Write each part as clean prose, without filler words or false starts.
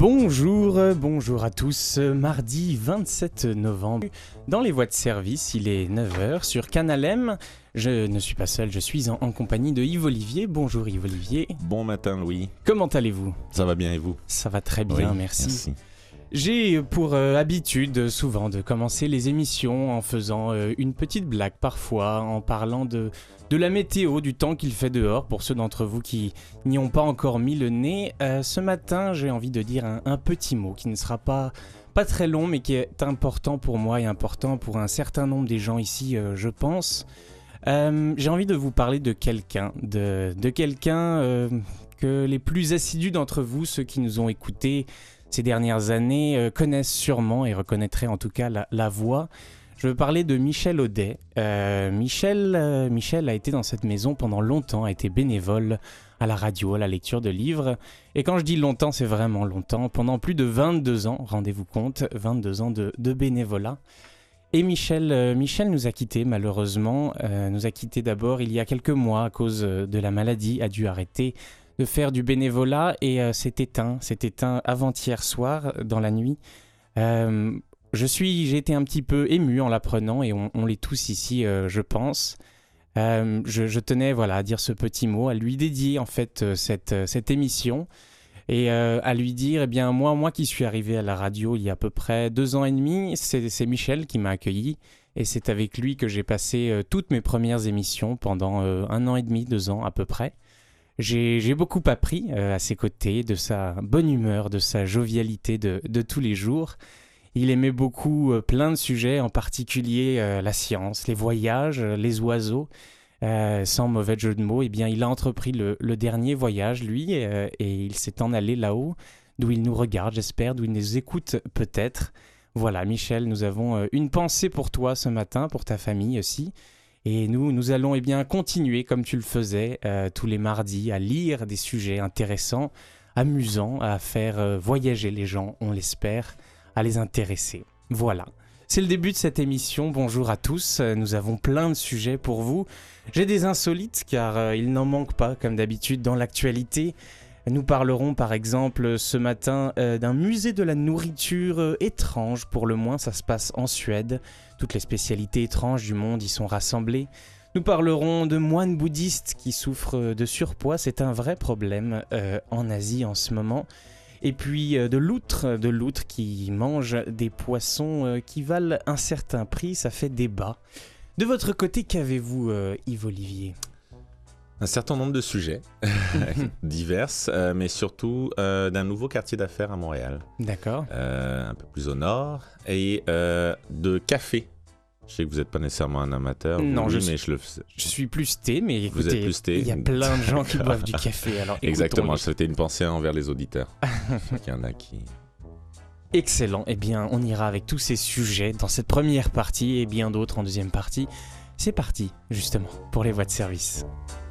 Bonjour à tous. Mardi 27 novembre, dans les voies de service, il est 9h sur Canal M. Je ne suis pas seul, je suis en compagnie de Yves Olivier. Bonjour Yves Olivier. Bon matin Louis. Comment allez-vous ? Ça va bien et vous ? Ça va très bien, Oui, merci. J'ai pour habitude souvent de commencer les émissions en faisant une petite blague parfois, en parlant de la météo, du temps qu'il fait dehors, pour ceux d'entre vous qui n'y ont pas encore mis le nez. Ce matin, j'ai envie de dire un petit mot qui ne sera pas très long, mais qui est important pour moi et important pour un certain nombre des gens ici, je pense. J'ai envie de vous parler de quelqu'un, de quelqu'un que les plus assidus d'entre vous, ceux qui nous ont écoutés ces dernières années, connaissent sûrement et reconnaîtraient en tout cas la voix. Je veux parler de Michel Audet. Michel a été dans cette maison pendant longtemps, a été bénévole à la radio, à la lecture de livres. Et quand je dis longtemps, c'est vraiment longtemps. Pendant plus de 22 ans, rendez-vous compte, 22 ans de bénévolat. Et Michel nous a quittés malheureusement. Nous a quittés d'abord il y a quelques mois à cause de la maladie, a dû arrêter de faire du bénévolat et s'est éteint avant-hier soir dans la nuit. J'ai été un petit peu ému en l'apprenant et on l'est tous ici, je pense. Je tenais à dire ce petit mot, à lui dédier en fait cette émission et à lui dire, moi qui suis arrivé à la radio il y a à peu près 2 ans et demi, c'est Michel qui m'a accueilli et c'est avec lui que j'ai passé toutes mes premières émissions pendant 1 an et demi, 2 ans à peu près. J'ai beaucoup appris à ses côtés, de sa bonne humeur, de sa jovialité de tous les jours. Il aimait beaucoup plein de sujets, en particulier la science, les voyages, les oiseaux. Sans mauvais jeu de mots, il a entrepris le dernier voyage, lui, et il s'est en allé là-haut, d'où il nous regarde, j'espère, d'où il nous écoute peut-être. Voilà, Michel, nous avons une pensée pour toi ce matin, pour ta famille aussi. Et nous allons continuer comme tu le faisais tous les mardis à lire des sujets intéressants, amusants, à faire voyager les gens, on l'espère, à les intéresser. Voilà, c'est le début de cette émission. Bonjour à tous, nous avons plein de sujets pour vous. J'ai des insolites car il n'en manque pas comme d'habitude dans l'actualité. Nous parlerons par exemple ce matin d'un musée de la nourriture étrange, pour le moins ça se passe en Suède. Toutes les spécialités étranges du monde y sont rassemblées. Nous parlerons de moines bouddhistes qui souffrent de surpoids, c'est un vrai problème en Asie en ce moment. Et puis de loutres qui mangent des poissons qui valent un certain prix, ça fait débat. De votre côté, qu'avez-vous Yves Olivier ? Un certain nombre de sujets divers, mais surtout d'un nouveau quartier d'affaires à Montréal. D'accord. Un peu plus au nord, et de café. Je sais que vous n'êtes pas nécessairement un amateur. Non, je suis plus thé, mais écoutez, vous êtes plus thé. Il y a plein de gens qui boivent du café. Alors, exactement, c'était une pensée envers les auditeurs. Il y en a qui... Excellent, on ira avec tous ces sujets dans cette première partie et bien d'autres en deuxième partie. C'est parti, justement, pour les voies de service.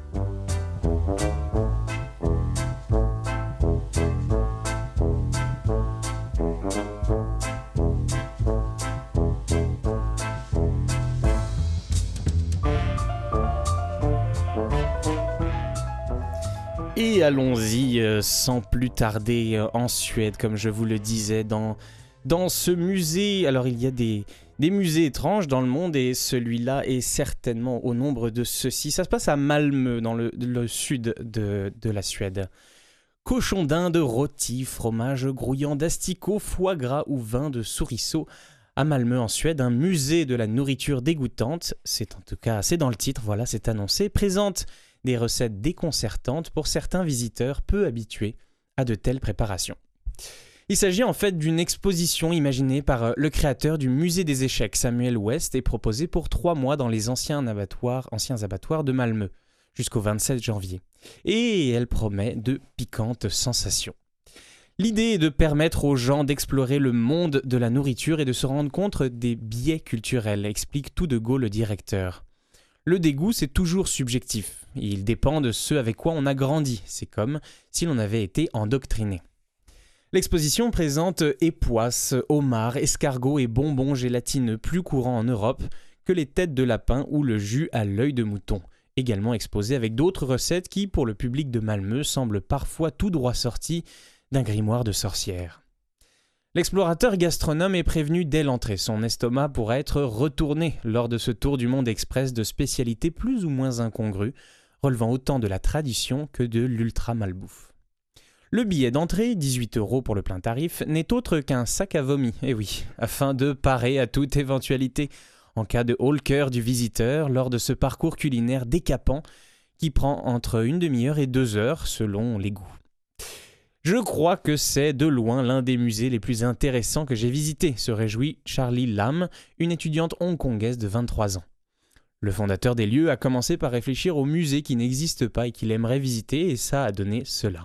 Et allons-y sans plus tarder en Suède, comme je vous le disais, dans ce musée. Alors il y a des musées étranges dans le monde et celui-là est certainement au nombre de ceux-ci. Ça se passe à Malmö, dans le sud de la Suède. Cochon d'Inde, rôti, fromage grouillant d'asticots, foie gras ou vin de souriceau. À Malmö en Suède, un musée de la nourriture dégoûtante, c'est dans le titre, voilà, c'est annoncé, présente des recettes déconcertantes pour certains visiteurs peu habitués à de telles préparations. Il s'agit en fait d'une exposition imaginée par le créateur du musée des échecs, Samuel West, et proposée pour 3 mois dans les anciens abattoirs de Malmö, jusqu'au 27 janvier. Et elle promet de piquantes sensations. L'idée est de permettre aux gens d'explorer le monde de la nourriture et de se rendre compte des biais culturels, explique tout de go le directeur. Le dégoût, c'est toujours subjectif. Il dépend de ce avec quoi on a grandi. C'est comme si l'on avait été endoctriné. L'exposition présente époisses, homards, escargots et bonbons gélatineux plus courants en Europe que les têtes de lapin ou le jus à l'œil de mouton. Également exposé avec d'autres recettes qui, pour le public de Malmö, semblent parfois tout droit sorties d'un grimoire de sorcière. L'explorateur gastronome est prévenu dès l'entrée. Son estomac pourrait être retourné lors de ce tour du monde express de spécialités plus ou moins incongrues, relevant autant de la tradition que de l'ultra-malbouffe. Le billet d'entrée, 18 € pour le plein tarif, n'est autre qu'un sac à vomi, eh oui, afin de parer à toute éventualité, en cas de haut-le-cœur du visiteur lors de ce parcours culinaire décapant qui prend entre une demi-heure et 2 heures selon les goûts. Je crois que c'est de loin l'un des musées les plus intéressants que j'ai visités, se réjouit Charlie Lam, une étudiante hongkongaise de 23 ans. Le fondateur des lieux a commencé par réfléchir aux musées qui n'existent pas et qu'il aimerait visiter, et ça a donné cela.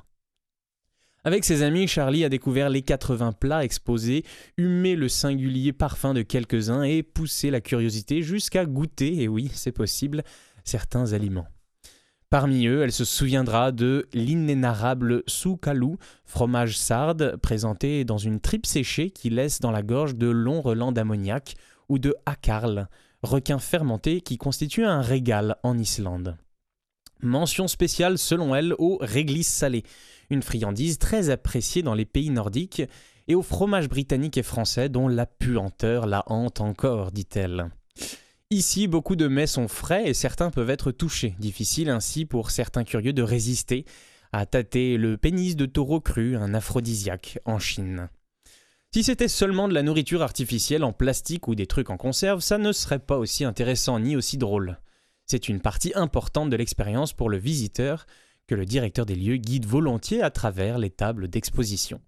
Avec ses amis, Charlie a découvert les 80 plats exposés, humé le singulier parfum de quelques-uns et poussé la curiosité jusqu'à goûter, et oui, c'est possible, certains aliments. Parmi eux, elle se souviendra de l'inénarrable soukalou, fromage sarde présenté dans une tripe séchée qui laisse dans la gorge de longs relents d'ammoniac, ou de hakarl, requin fermenté qui constitue un régal en Islande. Mention spéciale selon elle au réglisse salé, une friandise très appréciée dans les pays nordiques, et au fromage britannique et français dont la puanteur la hante encore, dit-elle. Ici, beaucoup de mets sont frais et certains peuvent être touchés. Difficile ainsi pour certains curieux de résister à tâter le pénis de taureau cru, un aphrodisiaque, en Chine. Si c'était seulement de la nourriture artificielle en plastique ou des trucs en conserve, ça ne serait pas aussi intéressant ni aussi drôle. C'est une partie importante de l'expérience pour le visiteur que le directeur des lieux guide volontiers à travers les tables d'exposition.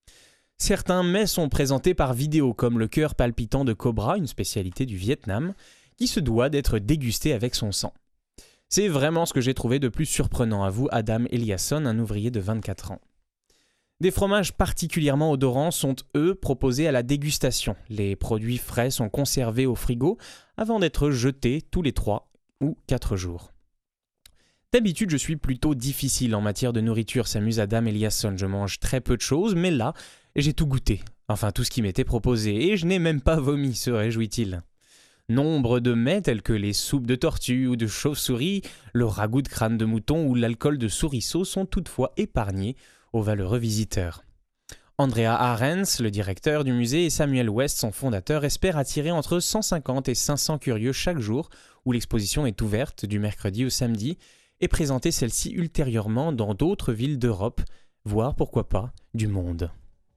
Certains mets sont présentés par vidéo, comme le cœur palpitant de cobra, une spécialité du Vietnam, qui se doit d'être dégusté avec son sang. C'est vraiment ce que j'ai trouvé de plus surprenant, avoue Adam Eliasson, un ouvrier de 24 ans. Des fromages particulièrement odorants sont, eux, proposés à la dégustation. Les produits frais sont conservés au frigo avant d'être jetés tous les 3 ou 4 jours. D'habitude, je suis plutôt difficile en matière de nourriture, s'amuse Adam Eliasson. Je mange très peu de choses, mais là, j'ai tout goûté. Enfin, tout ce qui m'était proposé, et je n'ai même pas vomi, se réjouit-il. Nombre de mets tels que les soupes de tortue ou de chauve-souris, le ragoût de crâne de mouton ou l'alcool de souriceau sont toutefois épargnés aux valeureux visiteurs. Andrea Arens, le directeur du musée, et Samuel West, son fondateur, espèrent attirer entre 150 et 500 curieux chaque jour où l'exposition est ouverte du mercredi au samedi et présenter celle-ci ultérieurement dans d'autres villes d'Europe, voire pourquoi pas du monde.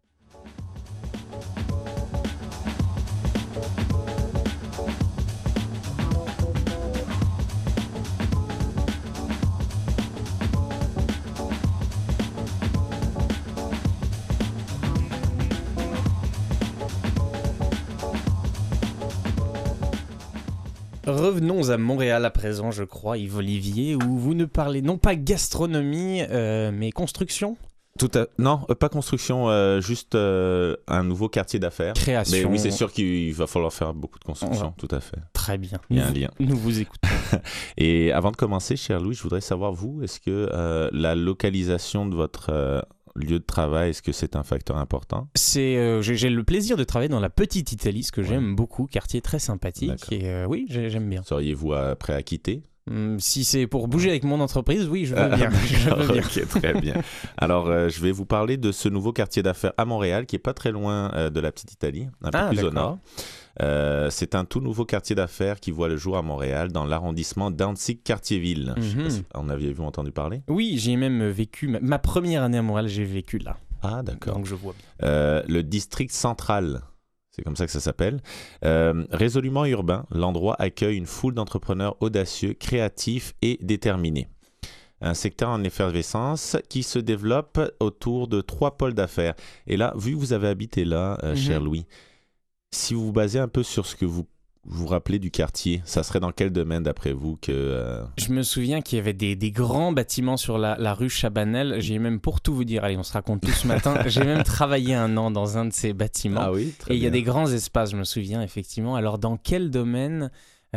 Revenons à Montréal à présent, je crois, Yves Olivier, où vous nous parlez non pas gastronomie, mais construction. Non, pas construction, juste un nouveau quartier d'affaires. Création. Mais oui, c'est sûr qu'il va falloir faire beaucoup de construction, tout à fait. Très bien. Il y a un lien. Nous vous écoutons. Et avant de commencer, cher Louis, je voudrais savoir, vous, est-ce que la localisation de votre lieu de travail, est-ce que c'est un facteur important? J'ai le plaisir de travailler dans la Petite Italie, ce que j'aime beaucoup, quartier très sympathique. D'accord. Et oui, j'aime bien. Seriez-vous prêt à quitter? Si c'est pour bouger avec mon entreprise, oui, je veux bien. Je veux bien. Ok, très bien. Alors, je vais vous parler de ce nouveau quartier d'affaires à Montréal, qui est pas très loin de la Petite Italie, un peu plus au nord. C'est un tout nouveau quartier d'affaires qui voit le jour à Montréal, dans l'arrondissement d'Annecy-Cartierville. Je sais pas si en aviez-vous entendu parler? Oui, j'ai même vécu, ma première année à Montréal, j'ai vécu là. Ah, d'accord. Donc je vois bien. Le district central, c'est comme ça que ça s'appelle. Résolument urbain, l'endroit accueille une foule d'entrepreneurs audacieux, créatifs et déterminés. Un secteur en effervescence qui se développe autour de 3 pôles d'affaires. Et là, vu que vous avez habité là, cher Louis, si vous vous basez un peu sur ce que vous vous rappelez du quartier, ça serait dans quel domaine d'après vous que... Je me souviens qu'il y avait des grands bâtiments sur la rue Chabanel. J'ai même, pour tout vous dire, allez, on se raconte tout ce matin, j'ai même travaillé 1 an dans un de ces bâtiments. Ah oui, très bien. Et il y a des grands espaces, je me souviens, effectivement. Alors, dans quel domaine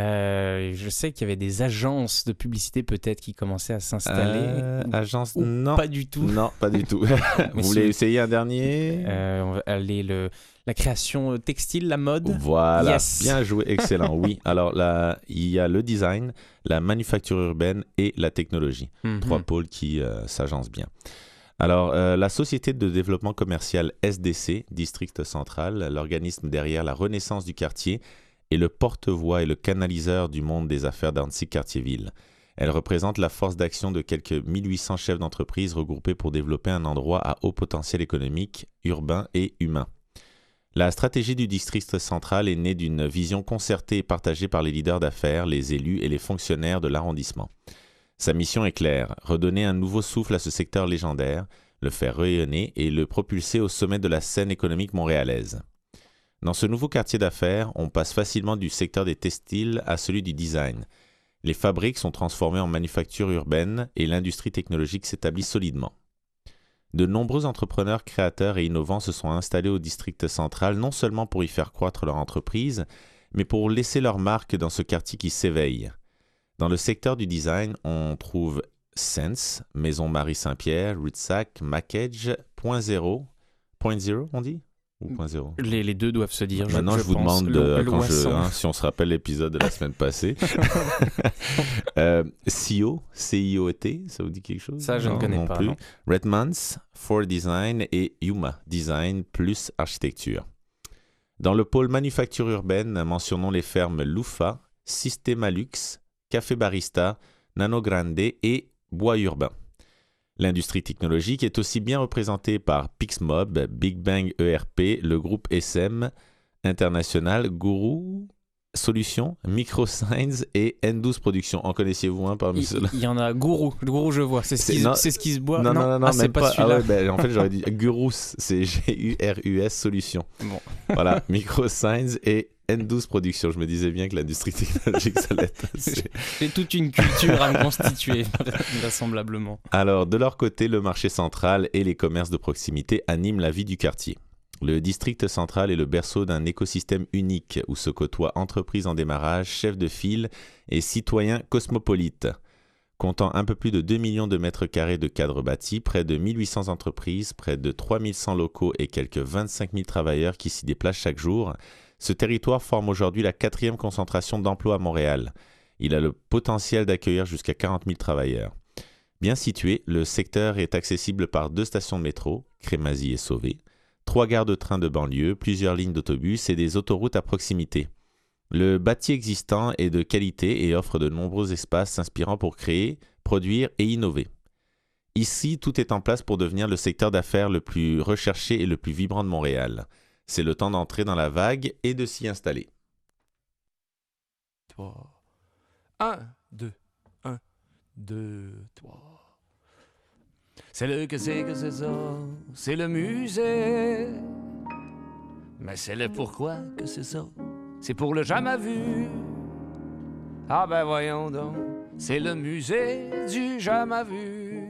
je sais qu'il y avait des agences de publicité peut-être qui commençaient à s'installer. Agences, non. Pas du tout. Non, pas du tout. Vous voulez essayer un dernier? On va aller la création textile, la mode. Voilà, yes. Bien joué, excellent, oui. Alors là, il y a le design, la manufacture urbaine et la technologie. 3 pôles qui s'agencent bien. Alors, la société de développement commercial SDC, District Central, l'organisme derrière la renaissance du quartier, est le porte-voix et le canaliseur du monde des affaires d'Annecy-Cartierville. Elle représente la force d'action de quelques 1800 chefs d'entreprise regroupés pour développer un endroit à haut potentiel économique, urbain et humain. La stratégie du District Central est née d'une vision concertée et partagée par les leaders d'affaires, les élus et les fonctionnaires de l'arrondissement. Sa mission est claire, redonner un nouveau souffle à ce secteur légendaire, le faire rayonner et le propulser au sommet de la scène économique montréalaise. Dans ce nouveau quartier d'affaires, on passe facilement du secteur des textiles à celui du design. Les fabriques sont transformées en manufactures urbaines et l'industrie technologique s'établit solidement. De nombreux entrepreneurs créateurs et innovants se sont installés au District Central non seulement pour y faire croître leur entreprise, mais pour laisser leur marque dans ce quartier qui s'éveille. Dans le secteur du design, on trouve Sense, Maison Marie Saint-Pierre, Rutsac, Mackage, Point Zero, on dit? Ou Point Zero? Les deux doivent se dire. Maintenant, je vous pense. demande si on se rappelle l'épisode de la semaine passée. CIO, C-I-O-T, ça vous dit quelque chose? Ça, je ne connais pas. Non. Redmans, For Design et Yuma, Design plus Architecture. Dans le pôle manufacture urbaine, mentionnons les fermes Lufa, Systemalux, Café Barista, Nano Grande et Bois Urbain. L'industrie technologique est aussi bien représentée par Pixmob, Big Bang ERP, le groupe SM International, Guru Solutions, MicroSigns et N12 Productions. En connaissiez-vous un parmi ceux-là? Il y en a Guru je vois, c'est ce qui se boit. Non, c'est pas celui-là. Ah ouais, en fait, j'aurais dit Gurus, c'est G-U-R-U-S Solutions. Bon. Voilà, MicroSigns et N12 Productions. Je me disais bien que l'industrie technologique, ça allait être J'ai toute une culture à me constituer, vraisemblablement. Alors, de leur côté, le marché central et les commerces de proximité animent la vie du quartier. Le District Central est le berceau d'un écosystème unique où se côtoient entreprises en démarrage, chefs de file et citoyens cosmopolites. Comptant un peu plus de 2 millions de mètres carrés de cadres bâtis, près de 1800 entreprises, près de 3100 locaux et quelques 25 000 travailleurs qui s'y déplacent chaque jour, ce territoire forme aujourd'hui la 4e concentration d'emplois à Montréal. Il a le potentiel d'accueillir jusqu'à 40 000 travailleurs. Bien situé, le secteur est accessible par 2 stations de métro, Crémazie et Sauvé, 3 gares de train de banlieue, plusieurs lignes d'autobus et des autoroutes à proximité. Le bâti existant est de qualité et offre de nombreux espaces s'inspirant pour créer, produire et innover. Ici, tout est en place pour devenir le secteur d'affaires le plus recherché et le plus vibrant de Montréal. C'est le temps d'entrer dans la vague et de s'y installer. 3. 1, 2, 1, 2, 3. C'est le que c'est ça, c'est le musée. Mais c'est le pourquoi que c'est ça, c'est pour le jamais vu. Ah ben voyons donc, c'est le musée du jamais vu.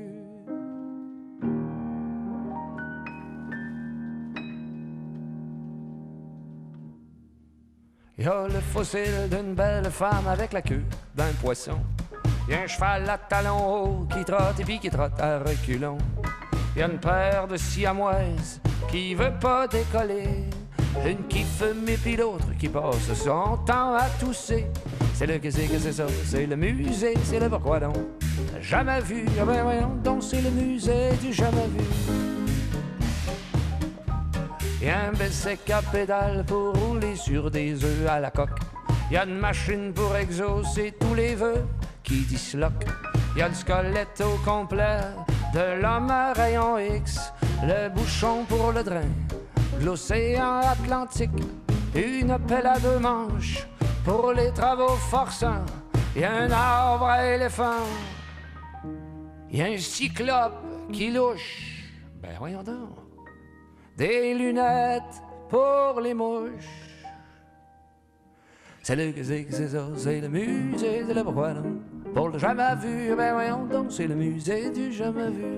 Il y a le fossile d'une belle femme avec la queue d'un poisson. Il y a un cheval à talons hauts qui trotte et puis qui trotte à reculons. Il y a une paire de siamoises qui veut pas décoller. Une qui fume et puis l'autre qui passe son temps à tousser. C'est le que c'est ça, c'est le musée, c'est le pourquoi donc. Jamais vu, ah ben voyons donc, c'est le musée du jamais vu. Il y a un bicycle à pédale pour rouler sur des œufs à la coque. Il y a une machine pour exaucer tous les vœux qui disloquent. Il y a le squelette au complet de l'homme à rayon X. Le bouchon pour le drain de l'océan Atlantique. Une pelle à 2 manches pour les travaux forçants. Il y a un arbre à éléphant. Il y a un cyclope qui louche. Ben voyons donc. Des lunettes pour les mouches. C'est le que c'est ça, c'est le musée, c'est le pourquoi non. Pour le jamais vu, ben voyons donc, c'est le musée du jamais vu.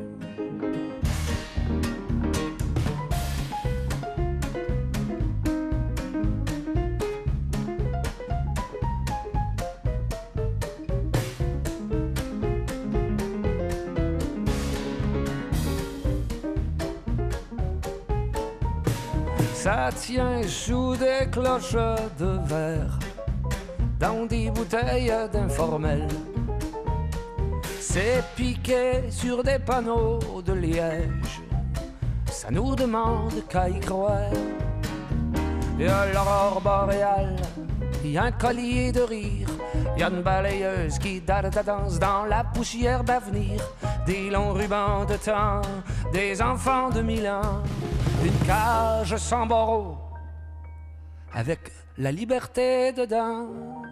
Ça tient sous des cloches de verre, dans des bouteilles d'informel. C'est piqué sur des panneaux de liège. Ça nous demande qu'à y croire. Il y a l'aurore boréale, il y a un collier de rire, il y a une balayeuse qui danse dans la poussière d'avenir, des longs rubans de temps, des enfants de 1000 ans, une cage sans barreaux, avec la liberté dedans.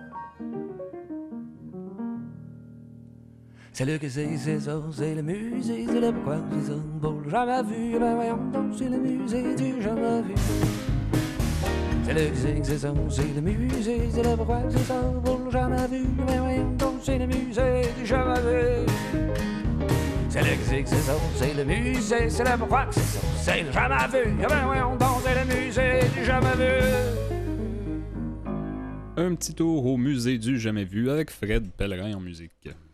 C'est le que c'est ça, c'est le musée, c'est le pourquoi, c'est ça, bon, jamais vu, ben voyons donc, c'est le musée du jamais vu. C'est le que c'est ça, c'est le musée, c'est le pourquoi, c'est ça, bon, jamais vu, ben voyons donc, c'est le musée du jamais vu. C'est le que c'est ça, c'est le musée, c'est le pourquoi, c'est ça, c'est le jamais vu, ben voyons donc, c'est le musée du jamais vu. Un petit tour au musée du jamais vu avec Fred Pellerin en musique.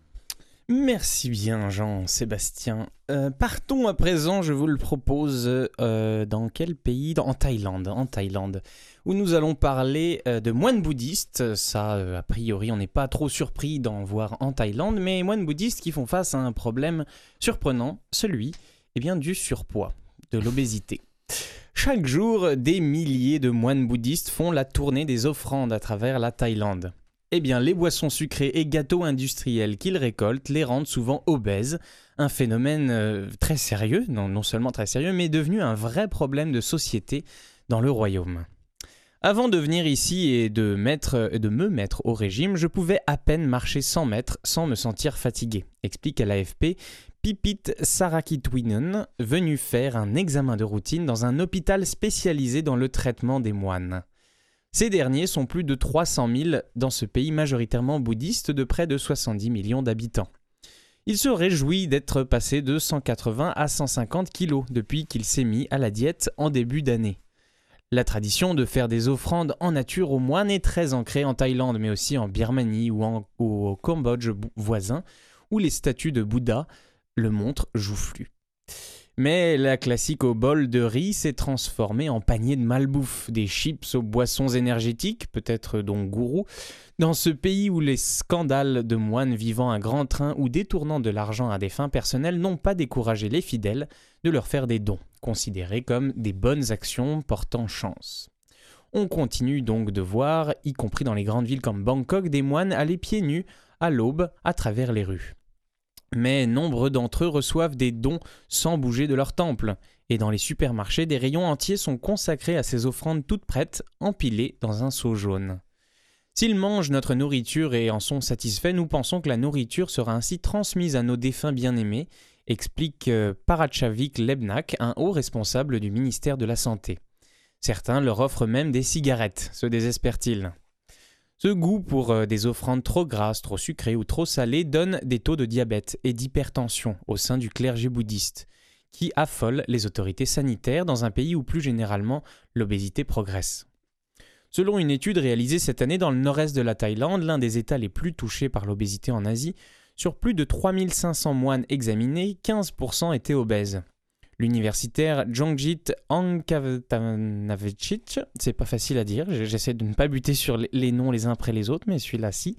Merci bien Jean-Sébastien. Partons à présent, je vous le propose, dans quel pays ? En Thaïlande, où nous allons parler de moines bouddhistes. Ça, a priori, on n'est pas trop surpris d'en voir en Thaïlande, mais moines bouddhistes qui font face à un problème surprenant, celui du surpoids, de l'obésité. Chaque jour, des milliers de moines bouddhistes font la tournée des offrandes à travers la Thaïlande. Les boissons sucrées et gâteaux industriels qu'ils récoltent les rendent souvent obèses, un phénomène très sérieux, non seulement très sérieux, mais devenu un vrai problème de société dans le royaume. Avant de venir ici et de me mettre au régime, je pouvais à peine marcher 100 mètres sans me sentir fatigué, explique à l'AFP Pipit Sarakitwinen, venu faire un examen de routine dans un hôpital spécialisé dans le traitement des moines. Ces derniers sont plus de 300 000 dans ce pays majoritairement bouddhiste de près de 70 millions d'habitants. Il se réjouit d'être passé de 180 à 150 kilos depuis qu'il s'est mis à la diète en début d'année. La tradition de faire des offrandes en nature aux moines est très ancrée en Thaïlande, mais aussi en Birmanie ou au Cambodge voisin, où les statues de Bouddha le montrent joufflu. Mais la classique au bol de riz s'est transformée en panier de malbouffe, des chips aux boissons énergétiques, peut-être donc gourou, dans ce pays où les scandales de moines vivant un grand train ou détournant de l'argent à des fins personnelles n'ont pas découragé les fidèles de leur faire des dons, considérés comme des bonnes actions portant chance. On continue donc de voir, y compris dans les grandes villes comme Bangkok, des moines aller pieds nus à l'aube à travers les rues. Mais nombre d'entre eux reçoivent des dons sans bouger de leur temple, et dans les supermarchés, des rayons entiers sont consacrés à ces offrandes toutes prêtes, empilées dans un seau jaune. S'ils mangent notre nourriture et en sont satisfaits, nous pensons que la nourriture sera ainsi transmise à nos défunts bien-aimés, explique Parachavik Lebnak, un haut responsable du ministère de la Santé. Certains leur offrent même des cigarettes, se désespèrent-ils. Ce goût pour des offrandes trop grasses, trop sucrées ou trop salées donne des taux de diabète et d'hypertension au sein du clergé bouddhiste, qui affole les autorités sanitaires dans un pays où plus généralement l'obésité progresse. Selon une étude réalisée cette année dans le nord-est de la Thaïlande, l'un des États les plus touchés par l'obésité en Asie, sur plus de 3500 moines examinés, 15% étaient obèses. L'universitaire Jongjit Angkavanavicic, c'est pas facile à dire, j'essaie de ne pas buter sur les noms les uns après les autres, mais celui-là si.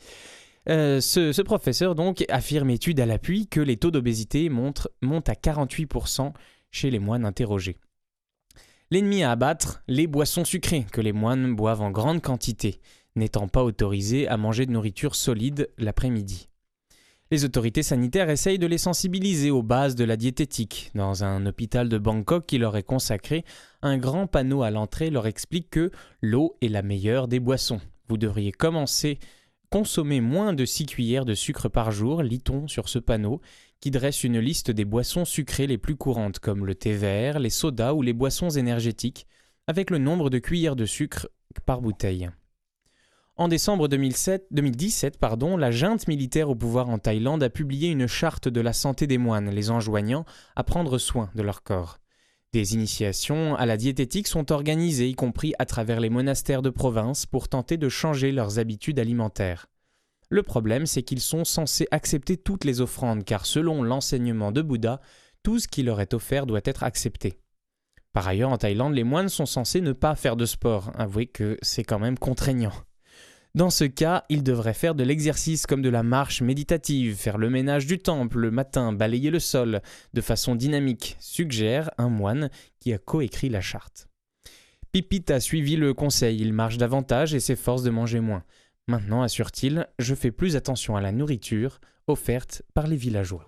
Ce professeur donc affirme étude à l'appui que les taux d'obésité montent à 48% chez les moines interrogés. L'ennemi à abattre, les boissons sucrées que les moines boivent en grande quantité, n'étant pas autorisés à manger de nourriture solide l'après-midi. Les autorités sanitaires essayent de les sensibiliser aux bases de la diététique. Dans un hôpital de Bangkok qui leur est consacré, un grand panneau à l'entrée leur explique que l'eau est la meilleure des boissons. Vous devriez consommer moins de 6 cuillères de sucre par jour, lit-on sur ce panneau, qui dresse une liste des boissons sucrées les plus courantes, comme le thé vert, les sodas ou les boissons énergétiques, avec le nombre de cuillères de sucre par bouteille. En décembre 2017, la junte militaire au pouvoir en Thaïlande a publié une charte de la santé des moines, les enjoignant à prendre soin de leur corps. Des initiations à la diététique sont organisées, y compris à travers les monastères de province, pour tenter de changer leurs habitudes alimentaires. Le problème, c'est qu'ils sont censés accepter toutes les offrandes, car selon l'enseignement de Bouddha, tout ce qui leur est offert doit être accepté. Par ailleurs, en Thaïlande, les moines sont censés ne pas faire de sport. Avouez que c'est quand même contraignant. Dans ce cas, il devrait faire de l'exercice comme de la marche méditative, faire le ménage du temple le matin, balayer le sol de façon dynamique, suggère un moine qui a coécrit la charte. Pipit a suivi le conseil, il marche davantage et s'efforce de manger moins. Maintenant, assure-t-il, je fais plus attention à la nourriture offerte par les villageois.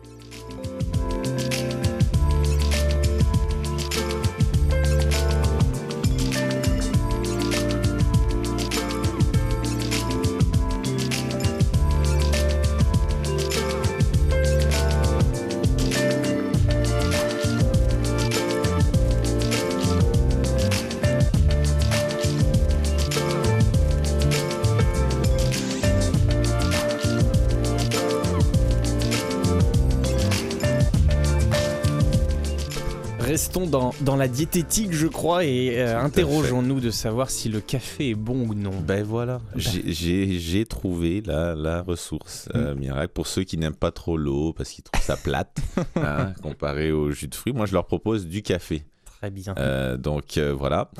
Restons dans la diététique, je crois, et interrogeons-nous de savoir si le café est bon ou non. Ben voilà, j'ai trouvé la ressource miracle pour ceux qui n'aiment pas trop l'eau parce qu'ils trouvent ça plate comparé au jus de fruits. Moi, je leur propose du café. Très bien. Voilà.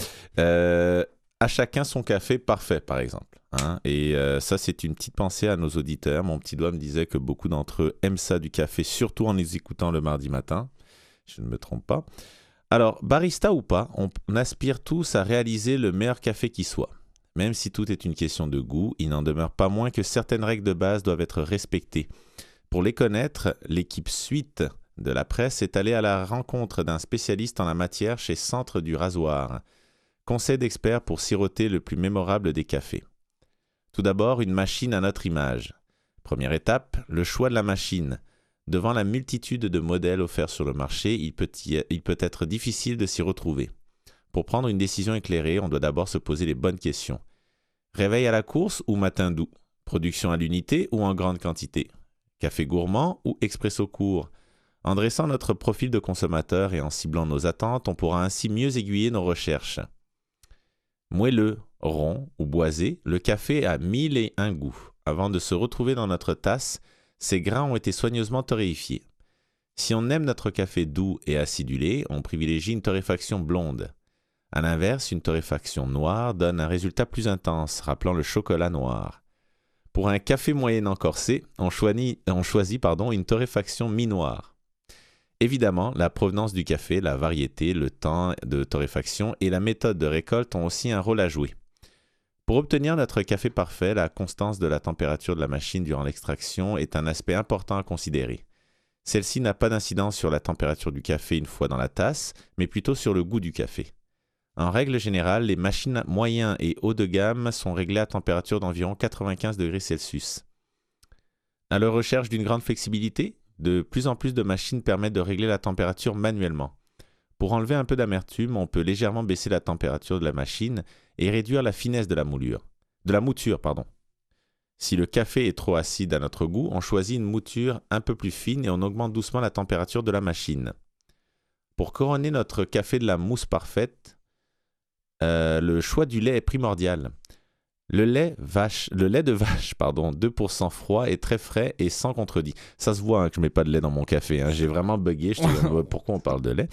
À chacun son café parfait, par exemple. Et ça, c'est une petite pensée à nos auditeurs. Mon petit doigt me disait que beaucoup d'entre eux aiment ça du café, surtout en les écoutant le mardi matin. Je ne me trompe pas. Alors, barista ou pas, on aspire tous à réaliser le meilleur café qui soit. Même si tout est une question de goût, il n'en demeure pas moins que certaines règles de base doivent être respectées. Pour les connaître, l'équipe Suite de la presse est allée à la rencontre d'un spécialiste en la matière chez Centre du Rasoir. Conseil d'experts pour siroter le plus mémorable des cafés. Tout d'abord, une machine à notre image. Première étape, le choix de la machine. Devant la multitude de modèles offerts sur le marché, il peut être difficile de s'y retrouver. Pour prendre une décision éclairée, on doit d'abord se poser les bonnes questions. Réveil à la course ou matin doux? Production à l'unité ou en grande quantité? Café gourmand ou expresso court? En dressant notre profil de consommateur et en ciblant nos attentes, on pourra ainsi mieux aiguiller nos recherches. Moelleux, rond ou boisé, le café a 1001 goûts. Avant de se retrouver dans notre tasse, ces grains ont été soigneusement torréfiés. Si on aime notre café doux et acidulé, on privilégie une torréfaction blonde. À l'inverse, une torréfaction noire donne un résultat plus intense, rappelant le chocolat noir. Pour un café moyennant corsé, on choisit une torréfaction mi-noire. Évidemment, la provenance du café, la variété, le temps de torréfaction et la méthode de récolte ont aussi un rôle à jouer. Pour obtenir notre café parfait, la constance de la température de la machine durant l'extraction est un aspect important à considérer. Celle-ci n'a pas d'incidence sur la température du café une fois dans la tasse, mais plutôt sur le goût du café. En règle générale, les machines moyens et haut de gamme sont réglées à température d'environ 95 degrés Celsius. À la recherche d'une grande flexibilité, de plus en plus de machines permettent de régler la température manuellement. Pour enlever un peu d'amertume, on peut légèrement baisser la température de la machine et réduire la finesse de la mouture. Si le café est trop acide à notre goût, on choisit une mouture un peu plus fine et on augmente doucement la température de la machine. Pour couronner notre café de la mousse parfaite, le choix du lait est primordial. Le lait de vache, 2% froid est très frais et sans contredit. Ça se voit que je ne mets pas de lait dans mon café. J'ai vraiment bugué. Je te demande pourquoi on parle de lait.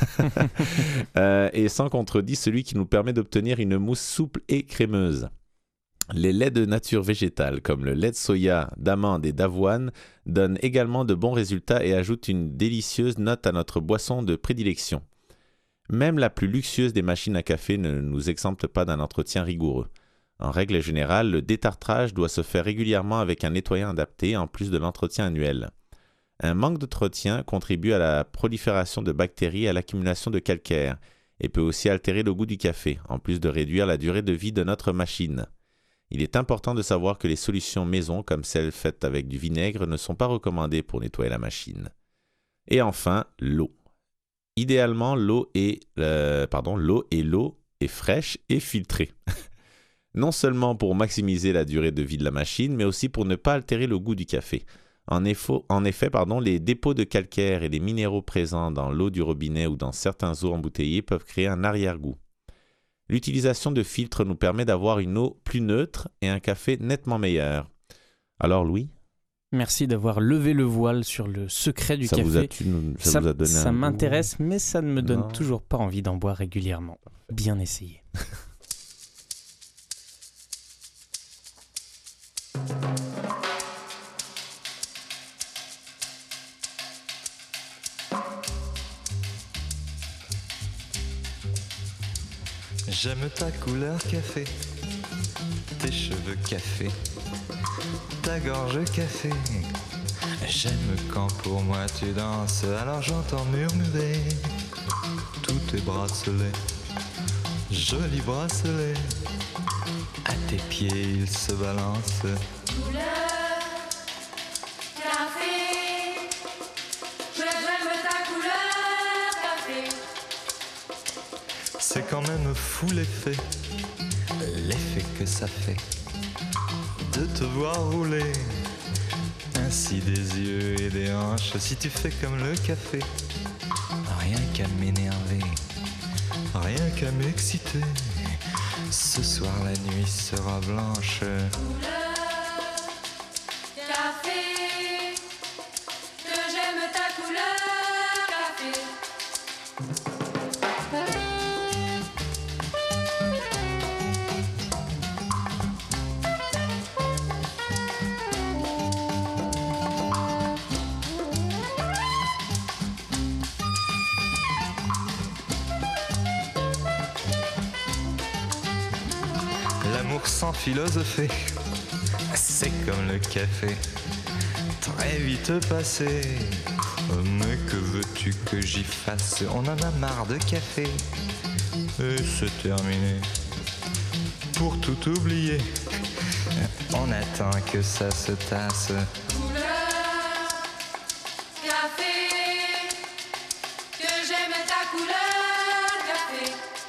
Et sans contredit, celui qui nous permet d'obtenir une mousse souple et crémeuse. Les laits de nature végétale, comme le lait de soya, d'amande et d'avoine, donnent également de bons résultats et ajoutent une délicieuse note à notre boisson de prédilection. Même la plus luxueuse des machines à café ne nous exempte pas d'un entretien rigoureux. En règle générale, le détartrage doit se faire régulièrement avec un nettoyant adapté en plus de l'entretien annuel. Un manque d'entretien contribue à la prolifération de bactéries et à l'accumulation de calcaire et peut aussi altérer le goût du café, en plus de réduire la durée de vie de notre machine. Il est important de savoir que les solutions maison, comme celles faites avec du vinaigre, ne sont pas recommandées pour nettoyer la machine. Et enfin, l'eau. Idéalement, l'eau est fraîche et filtrée. Non seulement pour maximiser la durée de vie de la machine, mais aussi pour ne pas altérer le goût du café. En effet, les dépôts de calcaire et les minéraux présents dans l'eau du robinet ou dans certains eaux embouteillées peuvent créer un arrière-goût. L'utilisation de filtres nous permet d'avoir une eau plus neutre et un café nettement meilleur. Alors Louis ? Merci d'avoir levé le voile sur le secret du café. Ça vous a donné ça un m'intéresse, mais ça ne me donne toujours pas envie d'en boire régulièrement. Bien essayé. J'aime ta couleur café, tes cheveux café, ta gorge café. J'aime quand pour moi tu danses, alors j'entends murmurer tous tes bracelets, jolis bracelets. À tes pieds ils se balancent. Couleur café, j'aime ta couleur café. C'est quand même fou l'effet que ça fait de te voir rouler ainsi des yeux et des hanches. Si tu fais comme le café, rien qu'à m'énerver, rien qu'à m'exciter. Ce soir la nuit sera blanche. Couleur café, que j'aime ta couleur café. L'amour sans philosopher, c'est comme le café, très vite passé. Mais que veux-tu que j'y fasse? On en a marre de café, et c'est terminé. Pour tout oublier, on attend que ça se tasse. Couleur café, que j'aime ta couleur café.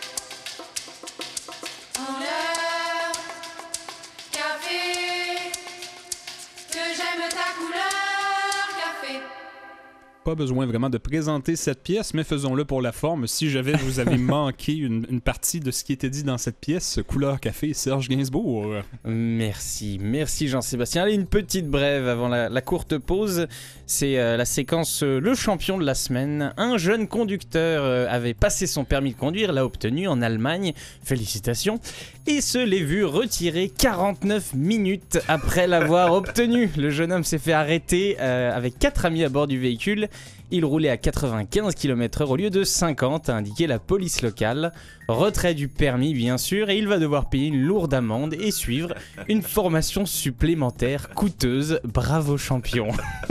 Couleur café, que j'aime ta couleur café. Pas besoin vraiment de présenter cette pièce, mais faisons-le pour la forme. Si vous avez manqué une partie de ce qui était dit dans cette pièce, Couleur Café, Serge Gainsbourg. Merci Jean-Sébastien. Allez, une petite brève avant la courte pause. C'est la séquence Le champion de la semaine. Un jeune conducteur avait passé son permis de conduire, l'a obtenu en Allemagne. Félicitations. Et se l'est vu retirer 49 minutes après l'avoir obtenu. Le jeune homme s'est fait arrêter avec 4 amis à bord du véhicule. Il roulait à 95 km/h au lieu de 50, a indiqué la police locale. Retrait du permis, bien sûr, et il va devoir payer une lourde amende et suivre une formation supplémentaire coûteuse. Bravo champion.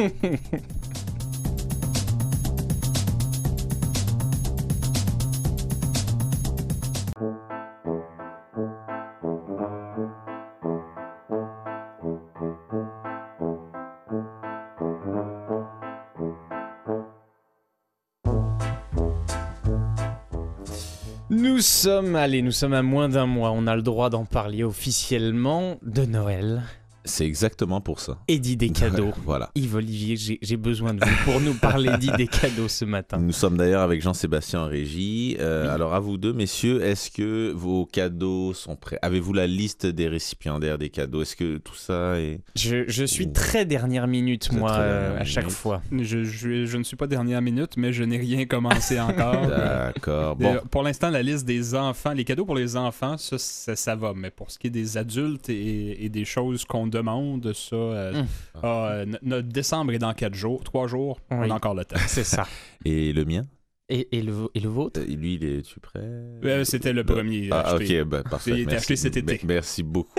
Nous sommes à moins d'un mois, on a le droit d'en parler officiellement, de Noël. C'est exactement pour ça. Et d'idées cadeaux. Voilà. Yves Olivier, j'ai besoin de vous pour nous parler d'idées cadeaux ce matin. Nous sommes d'ailleurs avec Jean-Sébastien en régie. Alors à vous deux, messieurs, est-ce que vos cadeaux sont prêts? Avez-vous la liste des récipiendaires des cadeaux? Est-ce que tout ça est... Je suis très dernière minute, moi, à chaque fois. Je ne suis pas dernière minute, mais je n'ai rien commencé encore. D'accord. Bon. Pour l'instant, la liste des enfants, les cadeaux pour les enfants, ça va. Mais pour ce qui est des adultes et des choses qu'on demande, ça... notre décembre est dans 3 jours, oui. On a encore le temps. C'est ça. Et le mien? Et le vôtre? Lui, es-tu prêt? C'était le premier. Acheté. Ok, parfait. Il était acheté cet été. Merci beaucoup.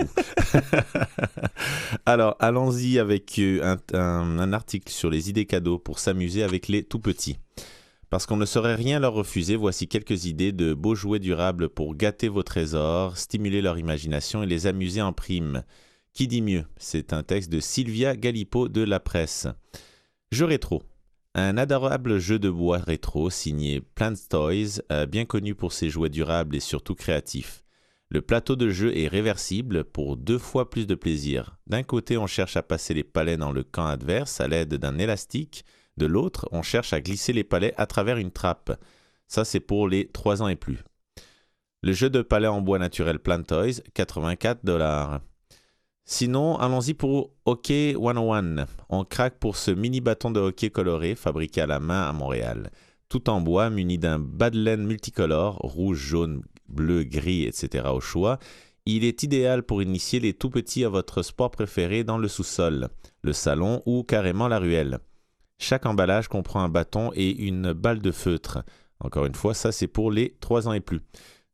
Alors, allons-y avec un article sur les idées cadeaux pour s'amuser avec les tout-petits. Parce qu'on ne saurait rien leur refuser, voici quelques idées de beaux jouets durables pour gâter vos trésors, stimuler leur imagination et les amuser en prime. Qui dit mieux? C'est un texte de Sylvia Galipeau de La Presse. Jeu rétro. Un adorable jeu de bois rétro signé Plant Toys, bien connu pour ses jouets durables et surtout créatifs. Le plateau de jeu est réversible pour 2 fois plus de plaisir. D'un côté, on cherche à passer les palets dans le camp adverse à l'aide d'un élastique. De l'autre, on cherche à glisser les palets à travers une trappe. Ça, c'est pour les 3 ans et plus. Le jeu de palets en bois naturel Plant Toys, $84. Sinon, allons-y pour Hockey 101. On craque pour ce mini bâton de hockey coloré fabriqué à la main à Montréal. Tout en bois, muni d'un bas de laine multicolore, rouge, jaune, bleu, gris, etc. au choix. Il est idéal pour initier les tout-petits à votre sport préféré dans le sous-sol, le salon ou carrément la ruelle. Chaque emballage comprend un bâton et une balle de feutre. Encore une fois, ça c'est pour les 3 ans et plus.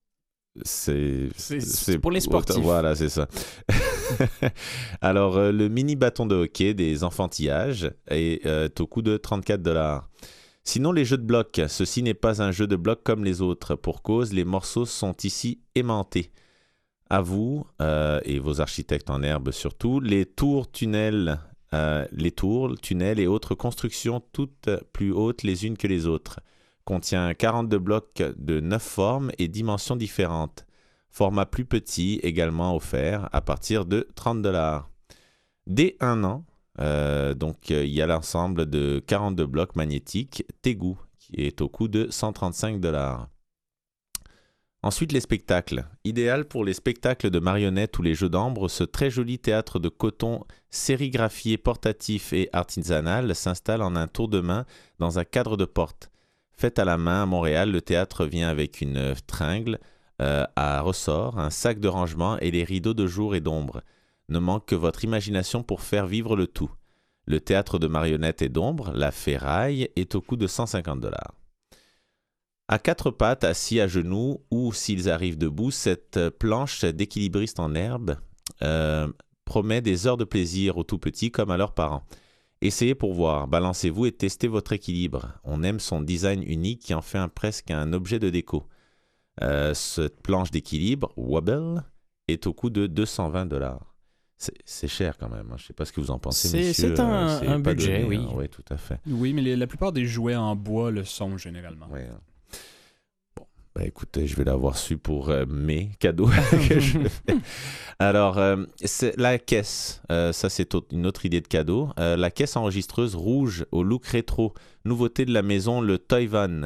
C'est pour les sportifs. Voilà, c'est ça. Alors, le mini bâton de hockey des enfantillages est au coût de $34. Sinon, les jeux de blocs. Ceci n'est pas un jeu de blocs comme les autres. Pour cause, les morceaux sont ici aimantés. À vous, et vos architectes en herbe surtout, les tours, tunnels et autres constructions toutes plus hautes les unes que les autres. Contient 42 blocs de 9 formes et dimensions différentes. Format plus petit également offert à partir de $30. Dès 1 an, il y a l'ensemble de 42 blocs magnétiques Tegu qui est au coût de $135. Ensuite, les spectacles. Idéal pour les spectacles de marionnettes ou les jeux d'ambre, ce très joli théâtre de coton sérigraphié portatif et artisanal s'installe en un tour de main dans un cadre de porte. Fait à la main à Montréal, le théâtre vient avec une tringle à ressort, un sac de rangement et les rideaux de jour et d'ombre. Ne manque que votre imagination pour faire vivre le tout. Le théâtre de marionnettes et d'ombre, la Ferraille, est au coût de $150. À 4 pattes, assis à genoux ou s'ils arrivent debout, cette planche d'équilibriste en herbe promet des heures de plaisir aux tout-petits comme à leurs parents. Essayez pour voir, balancez-vous et testez votre équilibre. On aime son design unique qui en fait presque un objet de déco. Cette planche d'équilibre, Wobble, est au coût de $220. C'est cher quand même. Je ne sais pas ce que vous en pensez, messieurs. C'est un budget, oui. Oui, tout à fait. Oui, mais la plupart des jouets en bois le sont généralement. Oui. Bon, écoutez, je vais l'avoir su pour mes cadeaux que je fais. Alors, c'est la caisse. Ça, c'est une autre idée de cadeau. La caisse enregistreuse rouge au look rétro. Nouveauté de la maison, le Toy Van.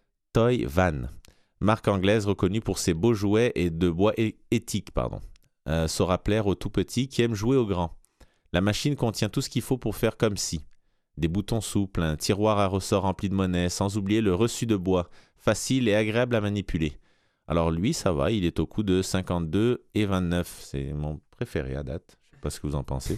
Marque anglaise reconnue pour ses beaux jouets et de bois éthique, saura plaire aux tout-petits qui aiment jouer aux grands. La machine contient tout ce qu'il faut pour faire comme si. Des boutons souples, un tiroir à ressort rempli de monnaie, sans oublier le reçu de bois, facile et agréable à manipuler. Alors lui, ça va, il est au coût de $52,29. C'est mon préféré à date. Je ne sais pas ce que vous en pensez.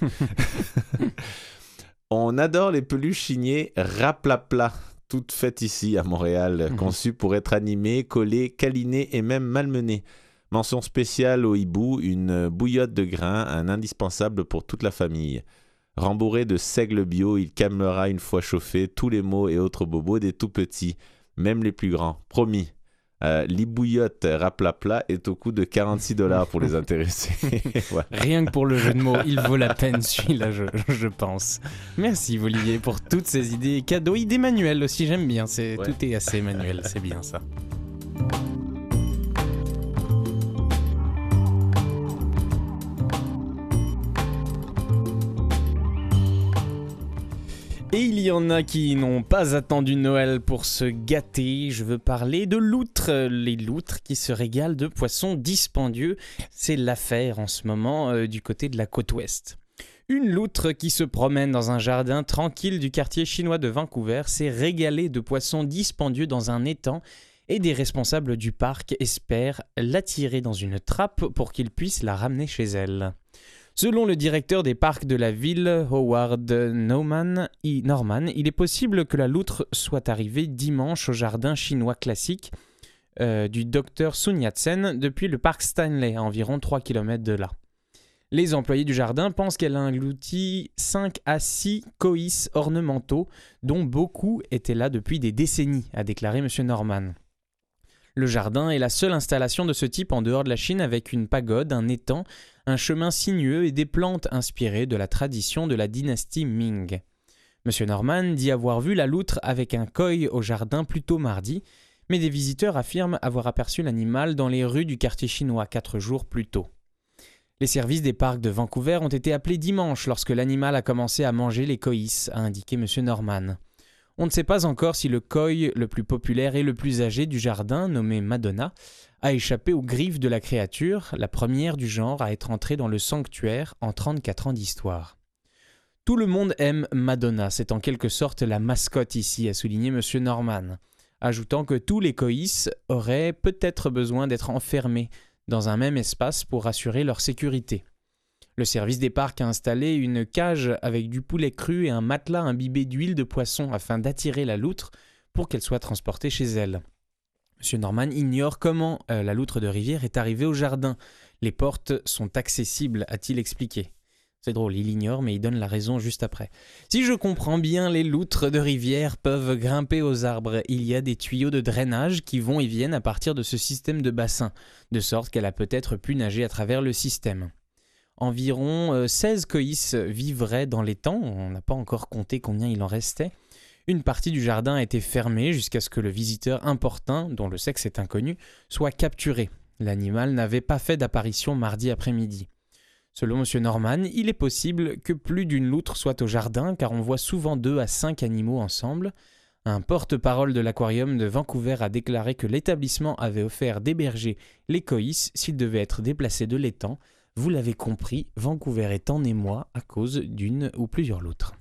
On adore les peluches signées Raplapla, toutes faites ici à Montréal, conçues pour être animées, collées, câlinées et même malmenées. Mention spéciale au hibou, une bouillotte de grains, un indispensable pour toute la famille. Rembourré de seigle bio, il calmera une fois chauffé tous les maux et autres bobos des tout-petits, même les plus grands. Promis. L'ibouillotte Raplapla est au coût de $46 pour les intéressés. Voilà. Rien que pour le jeu de mots, il vaut la peine celui-là, je pense. Merci Olivier pour toutes ces idées cadeaux. Idées manuelles aussi, j'aime bien. Tout est assez manuel, c'est bien ça. Et il y en a qui n'ont pas attendu Noël pour se gâter. Je veux parler de loutres. Les loutres qui se régalent de poissons dispendieux. C'est l'affaire en ce moment du côté de la côte ouest. Une loutre qui se promène dans un jardin tranquille du quartier chinois de Vancouver s'est régalée de poissons dispendieux dans un étang et des responsables du parc espèrent l'attirer dans une trappe pour qu'ils puissent la ramener chez elle. Selon le directeur des parcs de la ville, Howard Norman, il est possible que la loutre soit arrivée dimanche au jardin chinois classique du Dr Sun Yat-sen depuis le parc Stanley, à environ 3 km de là. Les employés du jardin pensent qu'elle a englouti 5 à 6 coïs ornementaux, dont beaucoup étaient là depuis des décennies, a déclaré M. Norman. Le jardin est la seule installation de ce type en dehors de la Chine avec une pagode, un étang, un chemin sinueux et des plantes inspirées de la tradition de la dynastie Ming. M. Norman dit avoir vu la loutre avec un koi au jardin plus tôt mardi, mais des visiteurs affirment avoir aperçu l'animal dans les rues du quartier chinois 4 jours plus tôt. Les services des parcs de Vancouver ont été appelés dimanche lorsque l'animal a commencé à manger les coïs, a indiqué M. Norman. On ne sait pas encore si le koi le plus populaire et le plus âgé du jardin, nommé Madonna, a échappé aux griffes de la créature, la première du genre à être entrée dans le sanctuaire en 34 ans d'histoire. Tout le monde aime Madonna, c'est en quelque sorte la mascotte ici, a souligné M. Norman, ajoutant que tous les coïs auraient peut-être besoin d'être enfermés dans un même espace pour assurer leur sécurité. Le service des parcs a installé une cage avec du poulet cru et un matelas imbibé d'huile de poisson afin d'attirer la loutre pour qu'elle soit transportée chez elle. Monsieur Norman ignore comment la loutre de rivière est arrivée au jardin. Les portes sont accessibles, a-t-il expliqué. C'est drôle, il ignore, mais il donne la raison juste après. Si je comprends bien, les loutres de rivière peuvent grimper aux arbres. Il y a des tuyaux de drainage qui vont et viennent à partir de ce système de bassin, de sorte qu'elle a peut-être pu nager à travers le système. Environ 16 coïs vivraient dans l'étang, on n'a pas encore compté combien il en restait. Une partie du jardin a été fermée jusqu'à ce que le visiteur importun, dont le sexe est inconnu, soit capturé. L'animal n'avait pas fait d'apparition mardi après-midi. Selon M. Norman, il est possible que plus d'une loutre soit au jardin car on voit souvent 2 à 5 animaux ensemble. Un porte-parole de l'aquarium de Vancouver a déclaré que l'établissement avait offert d'héberger les coïs s'ils devaient être déplacés de l'étang. Vous l'avez compris, Vancouver est en émoi à cause d'une ou plusieurs loutres.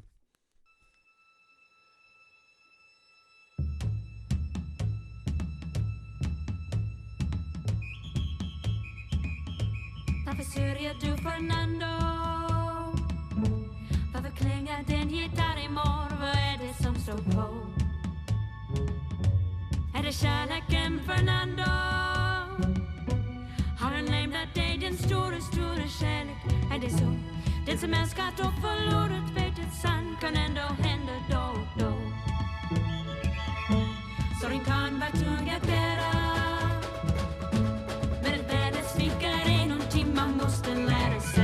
Varför du Fernando? Varför klingar din gitarr imorgon? Vad är det som står på? Är det kärleken Fernando? Har den lämnat dig din stora kärlek? Är det så? Den som älskat och förlorat vet att sant kan ändå hända då och då. Så den kan vara tung att bära. Men ett väder sviker är någonting man måste lära sig.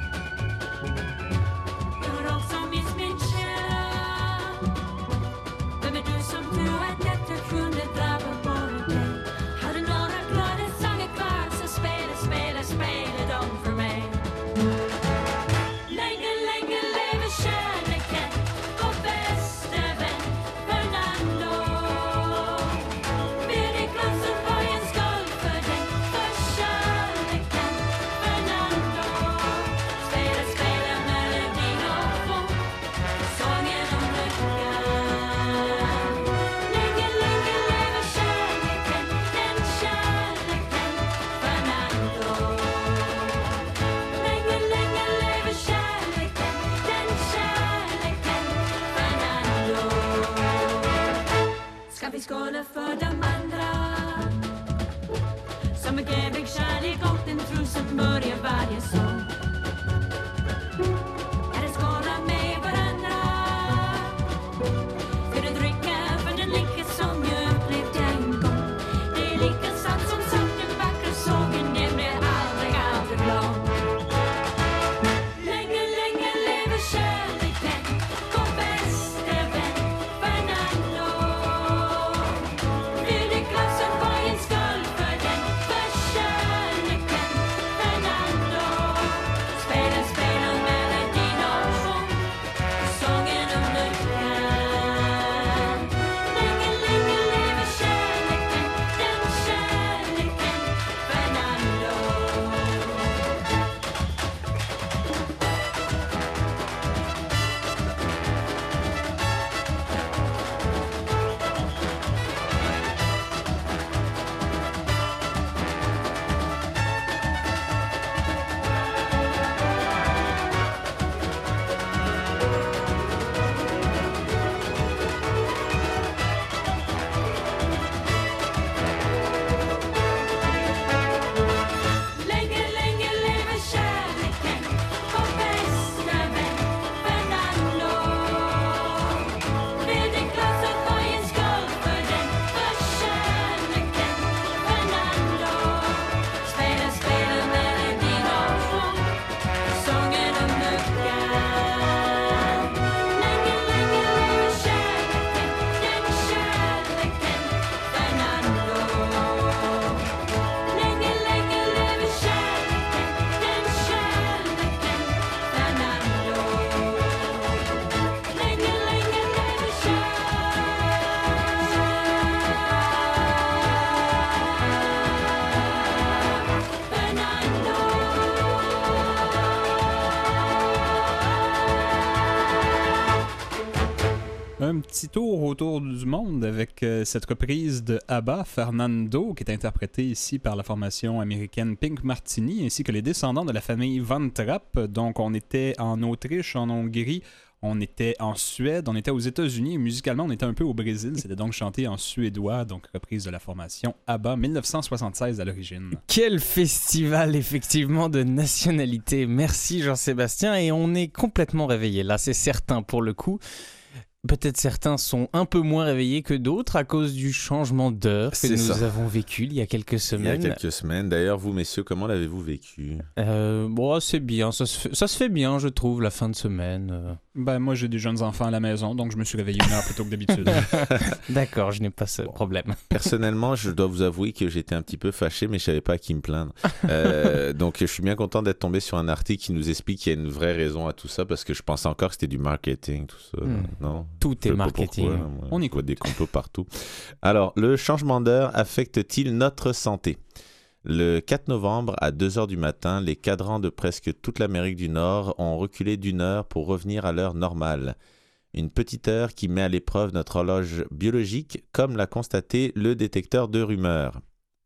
Du har också mist min källa. Vem är du som tror att detta kunde drabba bara dig? Har du några glada sånger kvar så spela dem för mig. Länge, länge lever kärleken, vår bästa vän Fernando. Be dig petit tour autour du monde avec cette reprise de ABBA, Fernando, qui est interprétée ici par la formation américaine Pink Martini, ainsi que les descendants de la famille Von Trapp. Donc, on était en Autriche, en Hongrie, on était en Suède, on était aux États-Unis et musicalement, on était un peu au Brésil. C'était donc chanté en suédois, donc reprise de la formation ABBA, 1976 à l'origine. Quel festival, effectivement, de nationalité. Merci Jean-Sébastien. Et on est complètement réveillés, là, c'est certain pour le coup. Peut-être certains sont un peu moins réveillés que d'autres à cause du changement d'heure que nous avons vécu il y a quelques semaines. Il y a quelques semaines. D'ailleurs, vous, messieurs, comment l'avez-vous vécu? Bon, c'est bien. Ça se fait bien, je trouve, la fin de semaine. Ben, moi, j'ai des jeunes enfants à la maison, donc je me suis réveillé une heure plus tôt que d'habitude. D'accord, je n'ai pas ce problème. Personnellement, je dois vous avouer que j'étais un petit peu fâché, mais je savais pas à qui me plaindre. Donc, je suis bien content d'être tombé sur un article qui nous explique qu'il y a une vraie raison à tout ça, parce que je pensais encore que c'était du marketing, tout ça. Non? Tout est marketing. On écoute des complots partout. Alors, le changement d'heure affecte-t-il notre santé? Le 4 novembre, à 2h du matin, les cadrans de presque toute l'Amérique du Nord ont reculé d'une heure pour revenir à l'heure normale. Une petite heure qui met à l'épreuve notre horloge biologique, comme l'a constaté le détecteur de rumeurs.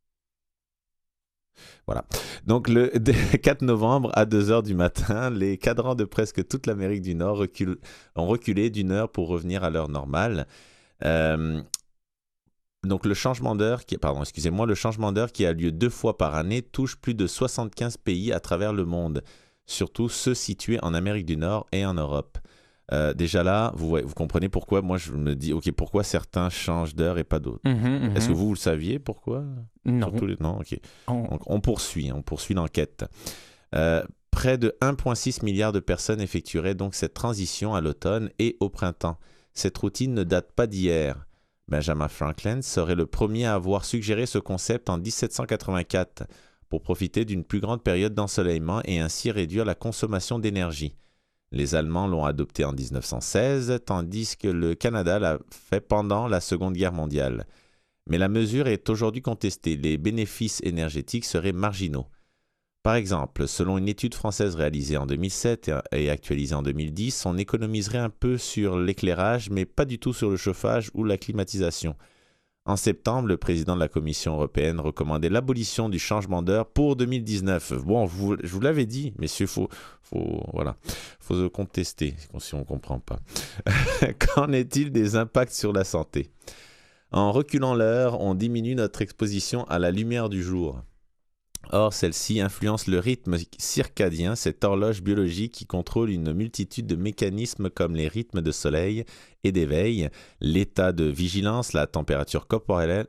Voilà. Donc, le 4 novembre, à 2h du matin, les cadrans de presque toute l'Amérique du Nord ont reculé d'une heure pour revenir à l'heure normale. Donc, le changement d'heure qui a lieu 2 fois par année touche plus de 75 pays à travers le monde, surtout ceux situés en Amérique du Nord et en Europe. Déjà là, vous comprenez pourquoi moi je me dis, ok, pourquoi certains changent d'heure et pas d'autres. Est-ce que vous le saviez pourquoi? Non. Non, ok. Donc, on poursuit l'enquête. Près de 1,6 milliard de personnes effectueraient donc cette transition à l'automne et au printemps. Cette routine ne date pas d'hier. Benjamin Franklin serait le premier à avoir suggéré ce concept en 1784 pour profiter d'une plus grande période d'ensoleillement et ainsi réduire la consommation d'énergie. Les Allemands l'ont adopté en 1916, tandis que le Canada l'a fait pendant la Seconde Guerre mondiale. Mais la mesure est aujourd'hui contestée. Les bénéfices énergétiques seraient marginaux. Par exemple, selon une étude française réalisée en 2007 et actualisée en 2010, on économiserait un peu sur l'éclairage, mais pas du tout sur le chauffage ou la climatisation. En septembre, le président de la Commission européenne recommandait l'abolition du changement d'heure pour 2019. Bon, je vous l'avais dit, messieurs, faut se contester si on ne comprend pas. Qu'en est-il des impacts sur la santé? En reculant l'heure, on diminue notre exposition à la lumière du jour. Or, celle-ci influence le rythme circadien, cette horloge biologique qui contrôle une multitude de mécanismes comme les rythmes de soleil et d'éveil, l'état de vigilance, la température corporelle,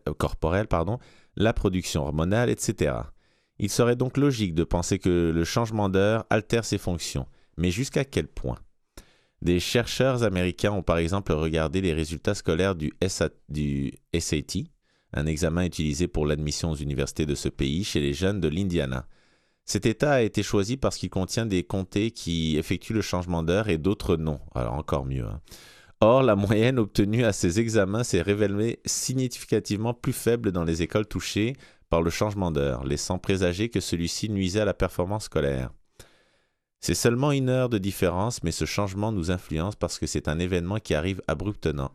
la production hormonale, etc. Il serait donc logique de penser que le changement d'heure altère ses fonctions. Mais jusqu'à quel point? Des chercheurs américains ont par exemple regardé les résultats scolaires du SAT, un examen utilisé pour l'admission aux universités de ce pays chez les jeunes de l'Indiana. Cet État a été choisi parce qu'il contient des comtés qui effectuent le changement d'heure et d'autres non. Alors encore mieux. Or, la moyenne obtenue à ces examens s'est révélée significativement plus faible dans les écoles touchées par le changement d'heure, laissant présager que celui-ci nuisait à la performance scolaire. C'est seulement 1 heure de différence, mais ce changement nous influence parce que c'est un événement qui arrive abruptement.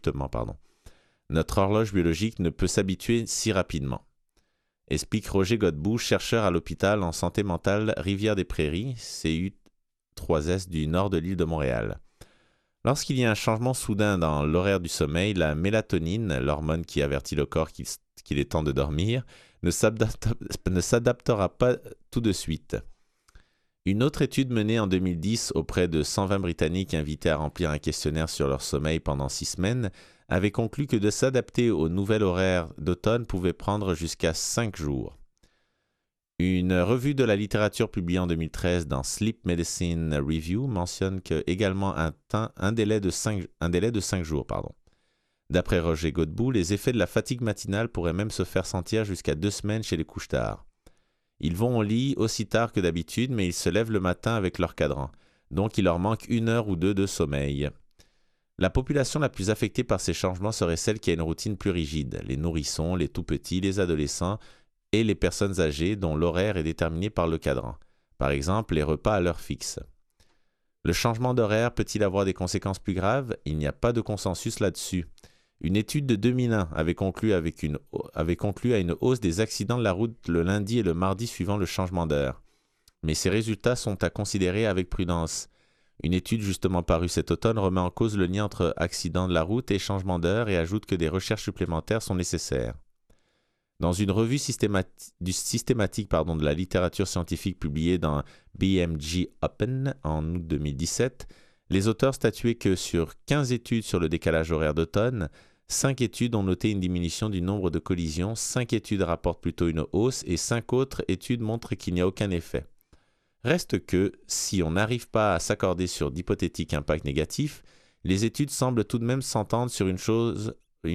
Notre horloge biologique ne peut s'habituer si rapidement. Explique Roger Godbout, chercheur à l'hôpital en santé mentale Rivière-des-Prairies, CU3S du nord de l'île de Montréal. Lorsqu'il y a un changement soudain dans l'horaire du sommeil, la mélatonine, l'hormone qui avertit le corps qu'il est temps de dormir, ne s'adaptera pas tout de suite. Une autre étude menée en 2010 auprès de 120 Britanniques invités à remplir un questionnaire sur leur sommeil pendant 6 semaines avait conclu que de s'adapter au nouvel horaire d'automne pouvait prendre jusqu'à 5 jours. Une revue de la littérature publiée en 2013 dans Sleep Medicine Review mentionne également un délai de 5 jours. D'après Roger Godbout, les effets de la fatigue matinale pourraient même se faire sentir jusqu'à 2 semaines chez les couche-tard. Ils vont au lit aussi tard que d'habitude, mais ils se lèvent le matin avec leur cadran. Donc il leur manque 1 heure ou 2 de sommeil. La population la plus affectée par ces changements serait celle qui a une routine plus rigide. Les nourrissons, les tout-petits, les adolescents et les personnes âgées dont l'horaire est déterminé par le cadran. Par exemple, les repas à l'heure fixe. Le changement d'horaire peut-il avoir des conséquences plus graves? Il n'y a pas de consensus là-dessus. Une étude de 2001 avait conclu à une hausse des accidents de la route le lundi et le mardi suivant le changement d'heure. Mais ces résultats sont à considérer avec prudence. Une étude justement parue cet automne remet en cause le lien entre accidents de la route et changement d'heure et ajoute que des recherches supplémentaires sont nécessaires. Dans une revue systématique de la littérature scientifique publiée dans BMJ Open en août 2017, les auteurs statuaient que sur 15 études sur le décalage horaire d'automne, 5 études ont noté une diminution du nombre de collisions, 5 études rapportent plutôt une hausse et 5 autres études montrent qu'il n'y a aucun effet. Reste que, si on n'arrive pas à s'accorder sur d'hypothétiques impacts négatifs, les études semblent tout de même s'entendre sur une chose.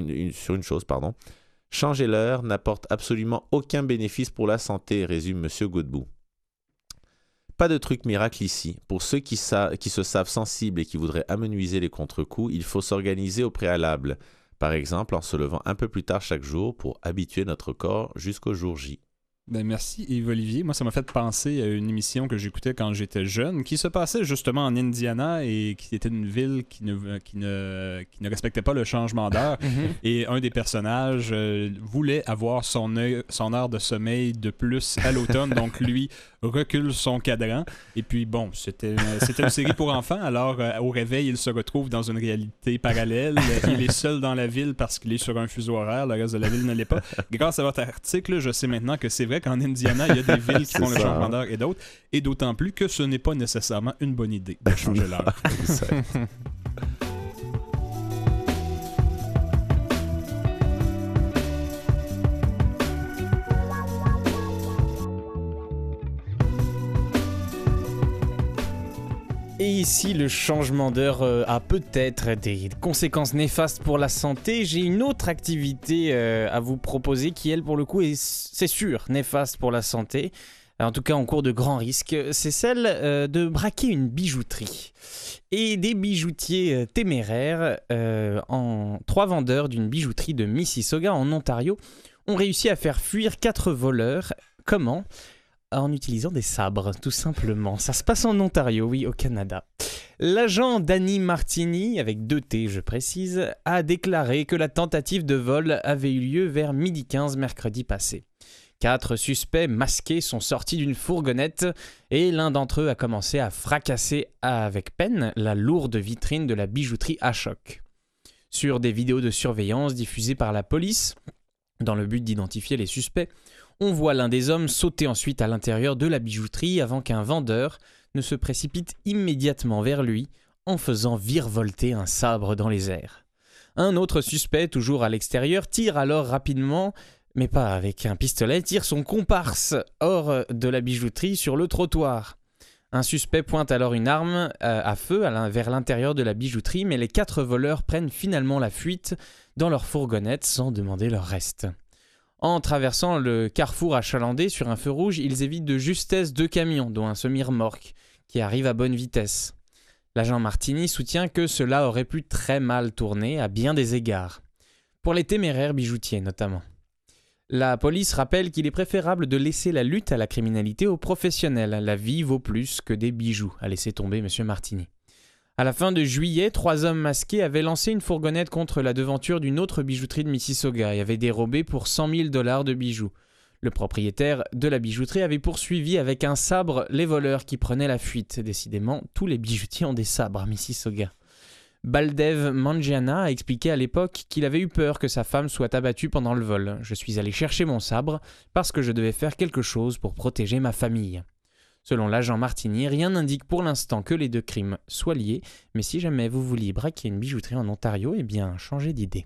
Changer l'heure n'apporte absolument aucun bénéfice pour la santé, résume M. Godbout. Pas de truc miracle ici. Pour ceux qui se savent sensibles et qui voudraient amenuiser les contre-coups, il faut s'organiser au préalable. Par exemple, en se levant un peu plus tard chaque jour pour habituer notre corps jusqu'au jour J. Ben merci Yves-Olivier. Moi, ça m'a fait penser à une émission que j'écoutais quand j'étais jeune, qui se passait justement en Indiana et qui était une ville qui ne respectait pas le changement d'heure. Et un des personnages voulait avoir son heure de sommeil de plus à l'automne, donc lui recule son cadran. Et puis bon, c'était une série pour enfants, alors au réveil, il se retrouve dans une réalité parallèle. Il est seul dans la ville parce qu'il est sur un fuseau horaire, le reste de la ville ne l'est pas. Grâce à votre article, je sais maintenant que c'est vrai qu'en Indiana, il y a des villes qui font le changement d'heure et d'autres, et d'autant plus que ce n'est pas nécessairement une bonne idée de changer l'heure. Et ici, le changement d'heure a peut-être des conséquences néfastes pour la santé. J'ai une autre activité à vous proposer qui, elle, pour le coup, c'est sûr, néfaste pour la santé. En tout cas, en cours de grand risque. C'est celle de braquer une bijouterie. Et des bijoutiers téméraires, 3 vendeurs d'une bijouterie de Mississauga en Ontario, ont réussi à faire fuir 4 voleurs. Comment ? En utilisant des sabres, tout simplement. Ça se passe en Ontario, oui, au Canada. L'agent Danny Martini, avec 2 T je précise, a déclaré que la tentative de vol avait eu lieu vers 12h15 mercredi passé. 4 suspects masqués sont sortis d'une fourgonnette et l'un d'entre eux a commencé à fracasser avec peine la lourde vitrine de la bijouterie à choc. Sur des vidéos de surveillance diffusées par la police, dans le but d'identifier les suspects, on voit l'un des hommes sauter ensuite à l'intérieur de la bijouterie avant qu'un vendeur ne se précipite immédiatement vers lui en faisant virevolter un sabre dans les airs. Un autre suspect, toujours à l'extérieur, tire alors rapidement, mais pas avec un pistolet, tire son comparse hors de la bijouterie sur le trottoir. Un suspect pointe alors une arme à feu vers l'intérieur de la bijouterie, mais les 4 voleurs prennent finalement la fuite dans leur fourgonnette sans demander leur reste. En traversant le carrefour achalandé sur un feu rouge, ils évitent de justesse 2 camions, dont un semi-remorque, qui arrive à bonne vitesse. L'agent Martini soutient que cela aurait pu très mal tourner à bien des égards. Pour les téméraires bijoutiers notamment. La police rappelle qu'il est préférable de laisser la lutte à la criminalité aux professionnels. La vie vaut plus que des bijoux, a laissé tomber M. Martini. À la fin de juillet, 3 hommes masqués avaient lancé une fourgonnette contre la devanture d'une autre bijouterie de Mississauga et avaient dérobé pour $100 000 de bijoux. Le propriétaire de la bijouterie avait poursuivi avec un sabre les voleurs qui prenaient la fuite. Décidément, tous les bijoutiers ont des sabres à Mississauga. Baldev Mangiana a expliqué à l'époque qu'il avait eu peur que sa femme soit abattue pendant le vol. « Je suis allé chercher mon sabre parce que je devais faire quelque chose pour protéger ma famille. » Selon l'agent Martini, rien n'indique pour l'instant que les 2 crimes soient liés, mais si jamais vous vouliez braquer une bijouterie en Ontario, eh bien, changez d'idée.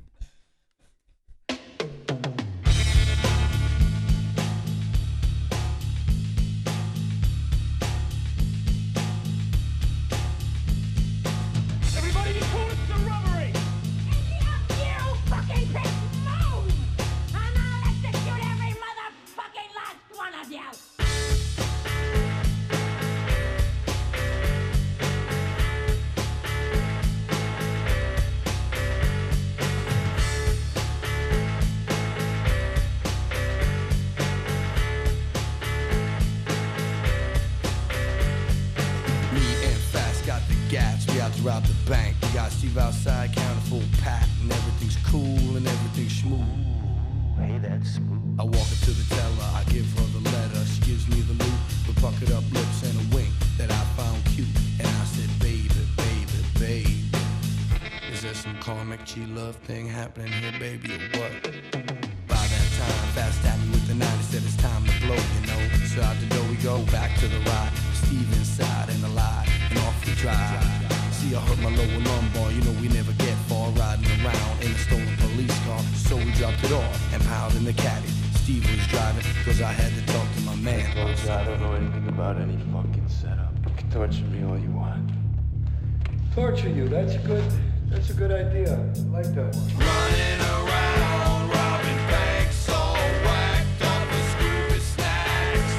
rob the bank. We got Steve outside, counting full pack, and everything's cool and everything's smooth. Hey, that's smooth. I walk up to the teller, I give her the letter. She gives me the loot with puckered up lips and a wink that I found cute. And I said, baby, baby, baby, is there some karmic G-love thing happening here, baby, or what? By that time, fast at me with the 90, said it's time to blow, you know. So out the door we go, back to the ride. Steve inside and alive, and off we drive. See, I hurt my lower lumbar, you know we never get far riding around in a stolen police car. So we dropped it off and piled in the caddy. Steve was driving, cause I had to talk to my man. Folks, I don't know anything about any fucking setup. You can torture me all you want. Torture you, that's a good idea. I like that one. Running around, robbing banks, all whacked up with Scooby snacks.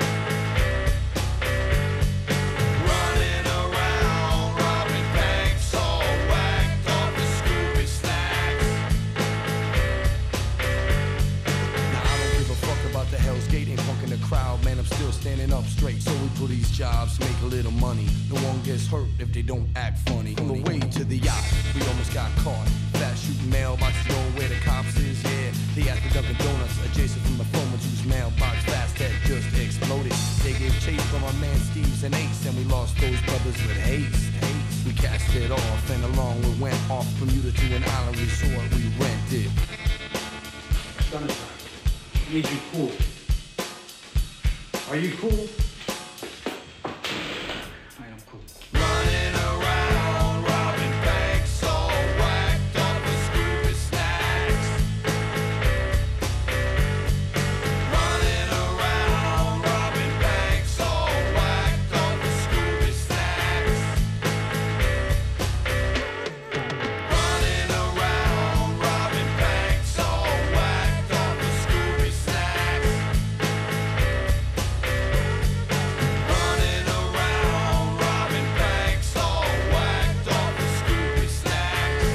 Running around, robbing banks, all whacked up with Scooby snacks. Now I don't give a fuck about the Hell's Gate and punking the crowd, man, I'm still standing up straight. So we pull these jobs, make a little money. No one gets hurt if they don't act funny. On the way to the yacht, we almost got caught. Fast shooting mailboxes, going where the cops is, yeah. They at the Dunkin' Donuts, adjacent from the phone whose mailbox fast had just exploded. They gave chase from our man Steve's and Ace, and we lost those brothers with haste. We cast it off, and along we went off Bermuda to an island resort we rented. Sunshine, I need you cool. Are you cool? I am cool. Running around, robbing banks, all whacked up with Scooby snacks. Running around, robbing banks, all whacked up with Scooby snacks. Running around, robbing banks, all whacked up with Scooby snacks. Running around, robbing banks, all whacked up with Scooby snacks.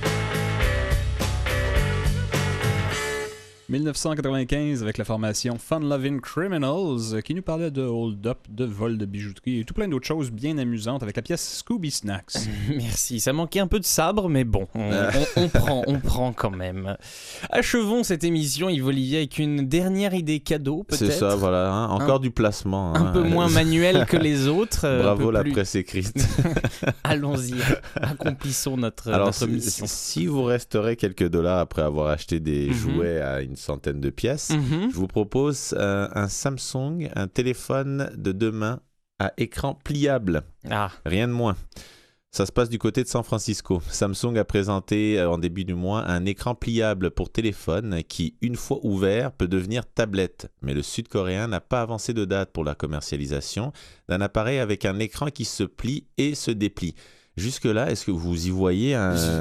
1995 avec la formation Fun Loving Criminals qui nous parlait de hold-up, de vol de bijouterie et tout plein d'autres choses bien amusantes avec la pièce Scooby Snacks. Merci, ça manquait un peu de sabre, mais bon, on prend quand même. Achevons cette émission, Yves-Olivier, avec une dernière idée cadeau, peut-être. C'est ça, voilà. Hein. Encore du placement. Un peu moins manuel que les autres. Bravo la presse écrite. Allons-y, accomplissons notre mission. Si vous resterez quelques dollars après avoir acheté des jouets à une centaine de pièces, je vous propose un Samsung, un téléphone de 2 mains à écran pliable. Rien de moins. Ça se passe du côté de San Francisco. Samsung a présenté en début du mois un écran pliable pour téléphone qui, une fois ouvert, peut devenir tablette. Mais le Sud-Coréen n'a pas avancé de date pour la commercialisation d'un appareil avec un écran qui se plie et se déplie. Jusque-là, est-ce que vous y voyez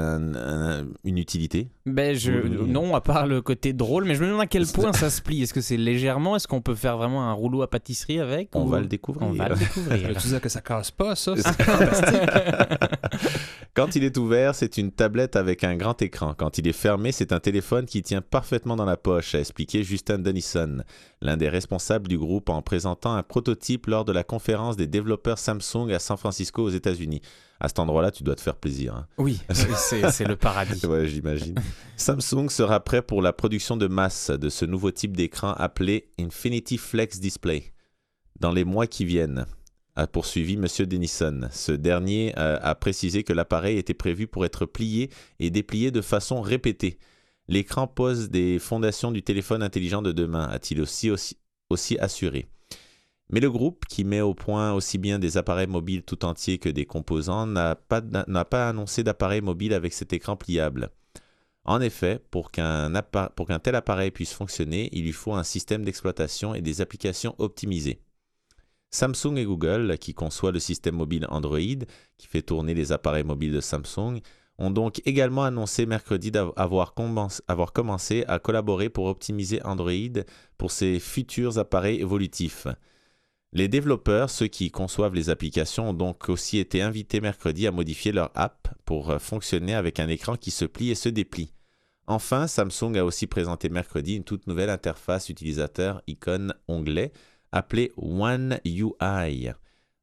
une utilité ? Non, à part le côté drôle, mais je me demande à quel point ça se plie. Est-ce que c'est légèrement ? Est-ce qu'on peut faire vraiment un rouleau à pâtisserie avec ? On va le découvrir. Tu disais que ça casse pas, ça? C'est fantastique. Quand il est ouvert, c'est une tablette avec un grand écran. Quand il est fermé, c'est un téléphone qui tient parfaitement dans la poche, a expliqué Justin Dennison, l'un des responsables du groupe, en présentant un prototype lors de la conférence des développeurs Samsung à San Francisco aux États-Unis. À cet endroit-là, tu dois te faire plaisir. Hein. Oui, c'est le paradis. Ouais, j'imagine. Samsung sera prêt pour la production de masse de ce nouveau type d'écran appelé Infinity Flex Display dans les mois qui viennent, a poursuivi M. Dennison. Ce dernier a précisé que l'appareil était prévu pour être plié et déplié de façon répétée. L'écran pose des fondations du téléphone intelligent de 2 mains, a-t-il aussi assuré. Mais le groupe, qui met au point aussi bien des appareils mobiles tout entiers que des composants, n'a pas annoncé d'appareil mobile avec cet écran pliable. En effet, pour qu'un tel appareil puisse fonctionner, il lui faut un système d'exploitation et des applications optimisées. Samsung et Google, qui conçoit le système mobile Android, qui fait tourner les appareils mobiles de Samsung, ont donc également annoncé mercredi avoir commencé à collaborer pour optimiser Android pour ses futurs appareils évolutifs. Les développeurs, ceux qui conçoivent les applications, ont donc aussi été invités mercredi à modifier leur app pour fonctionner avec un écran qui se plie et se déplie. Enfin, Samsung a aussi présenté mercredi une toute nouvelle interface utilisateur icône onglet appelée One UI.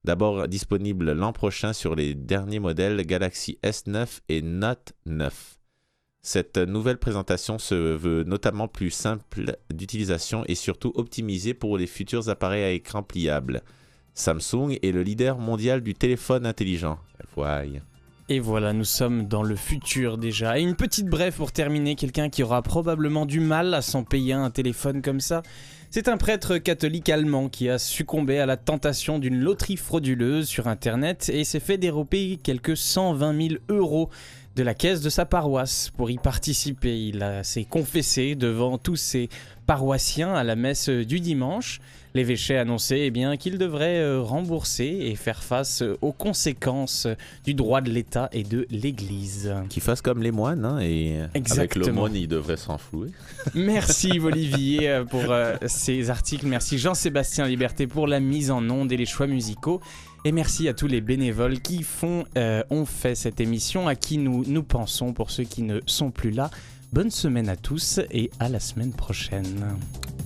D'abord disponible l'an prochain sur les derniers modèles Galaxy S9 et Note 9. Cette nouvelle présentation se veut notamment plus simple d'utilisation et surtout optimisée pour les futurs appareils à écran pliable. Samsung est le leader mondial du téléphone intelligent. Voyez. Et voilà, nous sommes dans le futur déjà. Et une petite brève pour terminer, quelqu'un qui aura probablement du mal à s'en payer un téléphone comme ça. C'est un prêtre catholique allemand qui a succombé à la tentation d'une loterie frauduleuse sur Internet et s'est fait dérober quelques 120 000 € de la caisse de sa paroisse pour y participer. Il s'est confessé devant tous ses paroissiens à la messe du dimanche. L'évêché a annoncé qu'il devrait rembourser et faire face aux conséquences du droit de l'État et de l'Église. Qu'il fasse comme les moines, hein, et Exactement. Avec l'aumône, il devrait s'enflouer. Merci Olivier pour ces articles. Merci Jean-Sébastien Liberté pour la mise en onde et les choix musicaux. Et merci à tous les bénévoles qui ont fait cette émission, à qui nous pensons pour ceux qui ne sont plus là. Bonne semaine à tous et à la semaine prochaine.